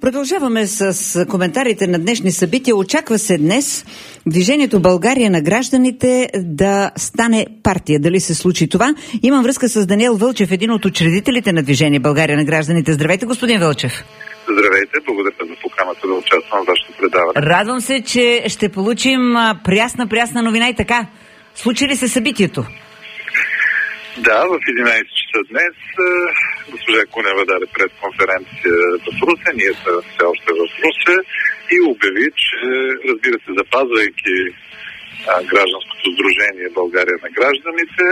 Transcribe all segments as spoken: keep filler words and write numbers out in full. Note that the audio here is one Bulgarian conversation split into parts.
Продължаваме с коментарите на днешни събития. Очаква се днес Движението България на гражданите да стане партия. Дали се случи това? Имам връзка с Даниел Вълчев, един от учредителите на Движение България на гражданите. Здравейте, господин Вълчев. Здравейте, благодаря за поканата да участвам в вашето предаване. Радвам се, че ще получим прясна-прясна новина и така. Случи ли се събитието? Да, в единайсет часа днес госпожа Кунева даде пресконференция в Русе, ние сме все още в Русе и обяви, че, разбира се, запазвайки а, гражданското сдружение България на гражданите,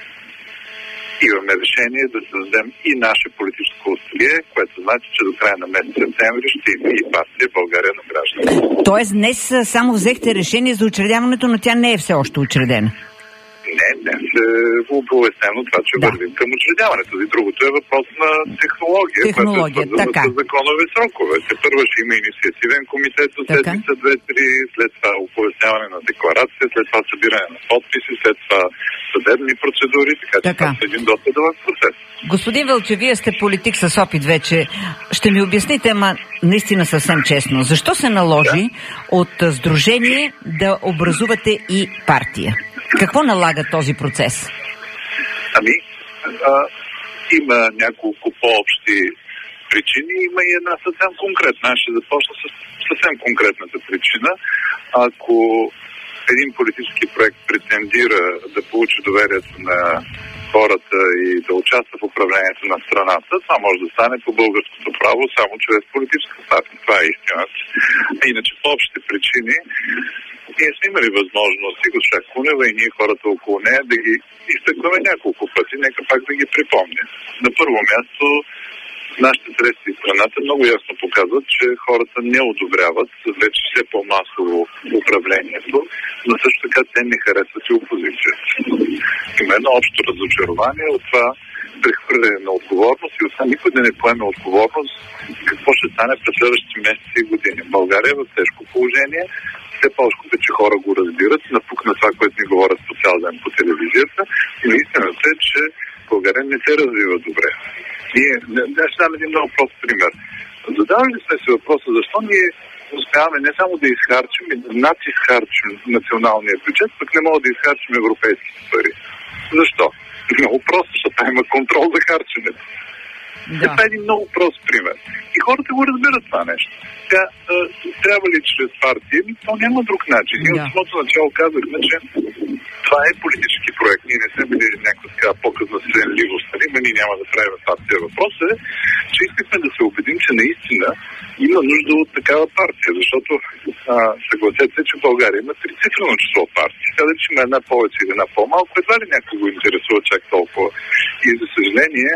имаме решение да създадем и наше политическо острие, което значи, че до края на месец септември ще има и партия България на гражданите. Тоест днес само взехте решение за учредяването, но тя не е все още учредена. Не, днес е оповестено това, че да. вървим към учредяването. И другото е въпрос на технология, технология която е свързана с законови срокове. Те първо ще има инициативен комитет от седмица две-три, след това оповестяване на декларация, след това събиране на подписи, след това съдебни процедури, така че това е един доста дълъг процес. Господин Вълчев, вие сте политик с опит вече. Ще ми обясните, ама наистина съвсем честно, защо се наложи да. от сдружение да образувате и партия? Какво налага този процес? Ами, а, има няколко по-общи причини, има и една съвсем конкретна. Аз ще започна с съвсем конкретната причина. Ако един политически проект претендира да получи доверието на хората и да участва в управлението на страната, това може да стане по българското право само чрез политическа партия. Това е истината. А иначе по общите причини ние сме имали възможност и госпожа Кунева и ние хората около нея да ги изтъкваме няколко пъти, нека пак да ги припомня. На първо място, нашите средства и страната много ясно показват, че хората не одобряват вече все по-масово управлението, но също така те не харесват и опозицията. Има едно общо разочарование от това прехвърляне на отговорност и от това никой да не поеме отговорност какво ще стане през следващите месеци и години. България е в тежко положение. Все по-скоро, че хора го разбират, напук на това, което ни говорят по цял ден по телевизията. И истината е, че България не се развива добре. Ние, аз ще дам един много прост пример. Задавали сме се въпроса, защо ние успяваме не само да изхарчим, и да надизхарчим националния бюджет, пък не мога да изхарчим европейските пари. Защо? Много просто, защото има контрол за харченето. Да. Това е един много прост пример. И хората го разбират това нещо. Тя а, трябва ли чрез партия? То няма друг начин. Ние да. от самото начало казахме, че това е политически проект. Ние не сме били някаква така показна сленливост. Ма ние няма да правим партия. Въпросът е, че искахме да се убедим, че наистина има нужда от такава партия. Защото а, съгласете се, че България има трицифрено число партии. Каза, че има една повече или една по-малко. Едва ли някой го интересува чак толкова. И за съжаление,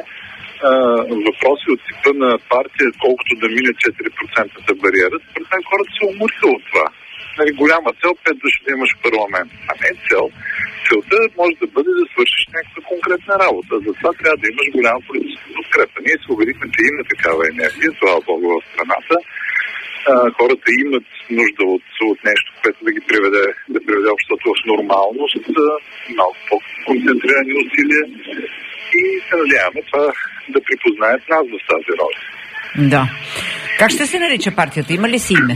въпроси от типа на партия, колкото да мине четири процента бариера, според мен хората се умориха от това. Нали, голяма цел, пет души да имаш парламент. А не цел. Целта може да бъде да свършиш някаква конкретна работа. Затова трябва да имаш голяма политическа подкрепа. Ние се убедихме, че има такава енергия, това Богу в страната. А, хората имат нужда от, от нещо, което да ги приведе, да приведе обществото в нормалност, малко по-концентрирани усилия. И се надяваме това да припознаят нас в тази роля. Да. Как ще се нарича партията? Има ли си име?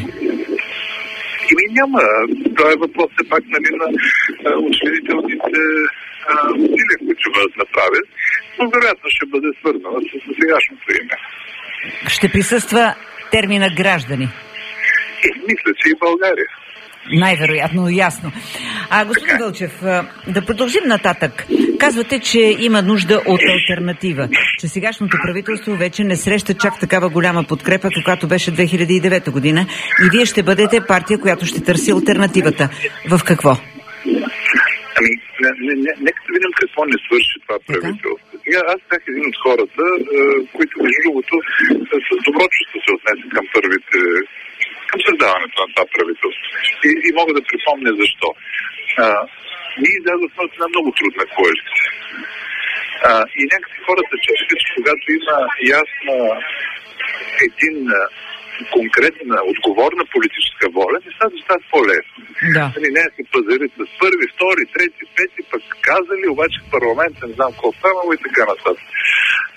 Име няма. Това е въпрос все пак нали, на учредителните усилия, които ще бъдат направят. Но вероятно ще бъде свързано с сегашното име. Ще присъства термина граждани? И, мисля, че и България. Най-вероятно, ясно. А, господин Вълчев, да продължим нататък. Казвате, че има нужда от алтернатива, че сегашното правителство вече не среща чак такава голяма подкрепа, каквато беше две хиляди и девета година и вие ще бъдете партия, която ще търси алтернативата. В какво? Ами, не, не, не, нека да видим какво не свърши това правителство. Сега аз бях един от хората, които между другото с добро чувство се отнесе към първите към създаването на това правителство. И, и мога да припомня защо. А, ние излязохме от една много трудна коалиция. А, и някакви хората чувстват, че когато има ясна, единна, конкретна, отговорна политическа воля, нещата стават по-лесно. Да. Не се пазарят с първи, втори, трети, пети, пък казали, обаче в парламента не знам колко станало и така нататък.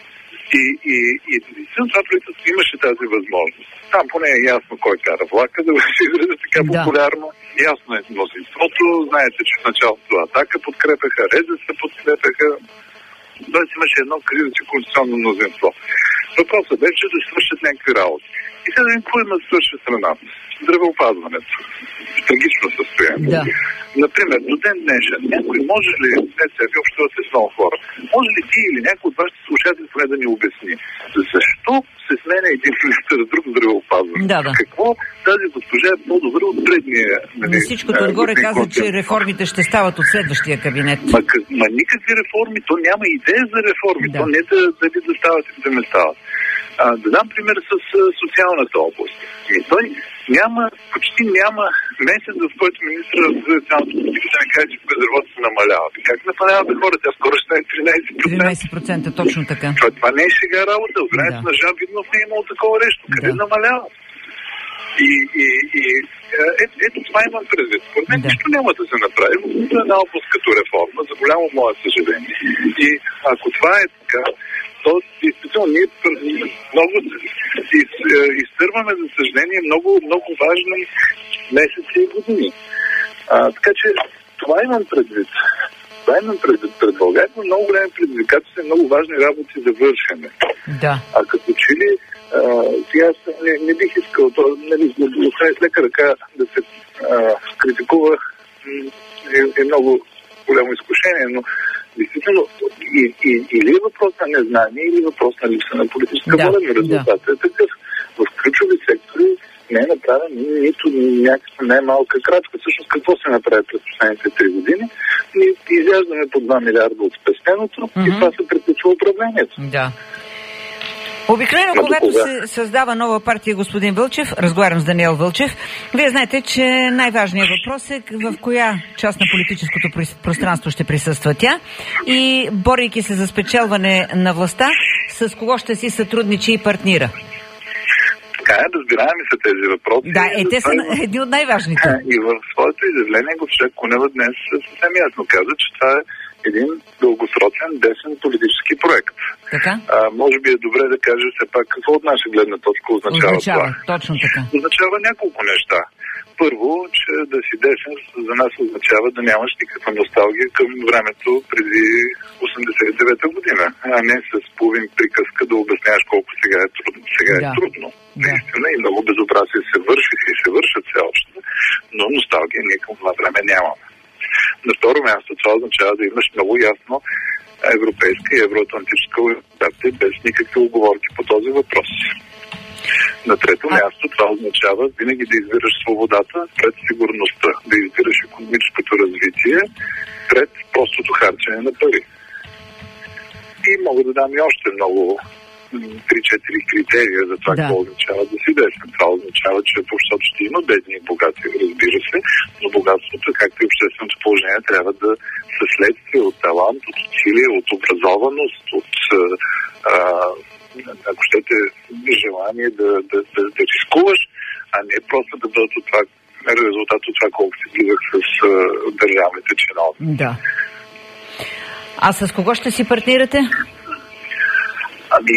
И, и, и, и това правителство имаше тази възможност. Там поне е ясно кой кара влака, да се изрази така да. популярно. Ясно е мнозинството. Знаете, че в началото Атака подкрепяха, РЗС подкрепяха. Тоест имаше едно кризисно конституционно мнозинство. Въпросът беше да свършат някакви работи. И сега да видим какво има да свърши страната. Здравеопазването. В трагично състояние. Да. Например, до ден днешен, някой може ли, не се ви общувате с много хора, може ли ти или някой от вашите слушатели поне да ни обясни, защо се сменя един министър с друг здравеопазване? Да, да. Какво тази госпожа е по-добра от предния? Нали, на всичкото отгоре каза, че реформите ще стават от следващия кабинет. Ма, ма никакви реформи, то няма идея за реформи, да. То не да, дали да стават и да не стават. А, да дам пример с а, социалната област. И той няма, почти няма месец, в който министър за социалната политика да не каже, че безработицата се намалява. Как намаляват хората? Тя скоро ще е тринайсет процента. тринайсет процента, точно така. Това, това не е сега работа. В времето да. на Жан Виднов не е имало такова нещо. Къде да. намалява? И, и, и ето, ето това имам предвид. Според мен нищо няма да се направи. Нито една област като реформа, за голямо мое съжаление. И ако това е така, то действително ние много изтърваме, за съжаление, много, много важни месеци и години. А, така че това имам предвид. Това имам предвид пред България. Много големи предизвикателства и много важни работи да вършеме. Да. А като че ли сега не, не бих искал то, нали, да остане с лека ръка да се а, критикува е, е много голямо изкушение, но действително и, и, или е въпрос на незнание, или е въпрос на липса на политическа да, воля, но резултатът да. е такъв. В ключови сектори не е направен нито някаква най-малка крачка. Всъщност какво се направи през последните три години? Ние изяждаме по два милиарда от спестеното mm-hmm. и това се приключва управлението. Да. Обикновено, когато се създава нова партия, господин Вълчев, разговарям с Даниел Вълчев, вие знаете, че най-важният въпрос е в коя част на политическото пространство ще присъства тя и, борейки се за спечелване на властта, с кого ще си сътрудничи и партнира. Така е, разбираеми са тези въпроси. Да, е, те са едни от най-важните. И в своето изявление госпожа Кунева днес съвсем ясно каза, че това е един дългосрочен десен политически проект. Така? А, може би е добре да каже все пак какво от наша гледна точка означава, означава това. Точно така. Означава няколко неща. Първо, че да си десен за нас означава да нямаш никаква носталгия към времето преди осемдесет и девета година, а не с половин приказка да обясняваш колко сега е трудно. Сега да. е трудно. Да. Наистина и много безобразия се вършиха и се вършат все още, но носталгия ние към това време нямаме. На второ място това означава да имаш много ясно европейска и евроатлантическа ориентация без никакви уговорки по този въпрос. На трето а... място това означава винаги да избираш свободата пред сигурността, да избираш икономическото развитие пред простото харчене на пари. И мога да дам и още много три-четири критерия за това, да. какво означава да си десен. Това означава, че защото ще има бедни и богати, разбира се, но богатството, както и общественото положение, трябва да са следствие от талант, от усилие, от образованост, от а, ако щете желание да, да, да, да рискуваш, а не просто да бъдат от това, резултат от това, колко си близък с а, държавните чиновници. Да. А с кого ще си партнирате? Ами,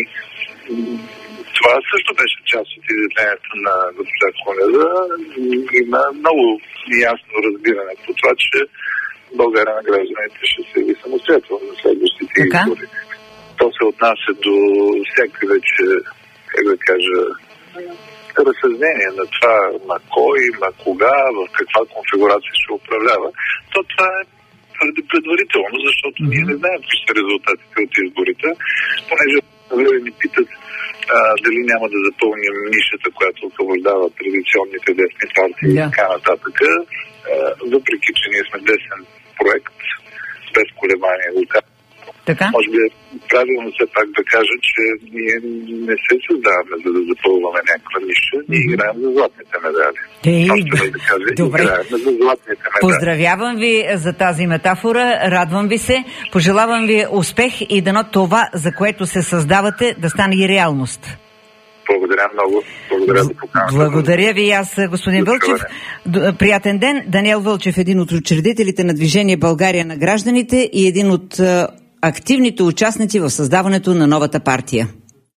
това също беше част от изявлението на госпожа Кунева. Има много ясно разбиране по това, че България на гражданите ще се яви самостоятелно за следващите избори. То се отнася до всякакви вече, как да кажа, разсъждение на това на кой, на кога, в каква конфигурация ще управлява. То това е твърде предварително, защото mm-hmm. ние не знаем какви са резултатите от изборите, понеже ни питат а, дали няма да запълним нишата, която освобождава традиционните десни партии yeah. и така нататък. А, въпреки, че ние сме десен проект, без колебания го казвам. Така? Може би е правилно все пак да кажа, че ние не се създаваме за да запълваме някаква ниша, ние mm-hmm. играем за златните медали. Ей, да кажа, добре. Играем за златните медали. Поздравявам ви за тази метафора, радвам ви се, пожелавам ви успех и дано това, за което се създавате, да стане и реалност. Благодаря много. Благодаря за поканата. Благодаря ви и аз, господин Вълчев. Приятен ден. Даниел Вълчев, един от учредителите на Движение България на гражданите и един от активните участници в създаването на новата партия.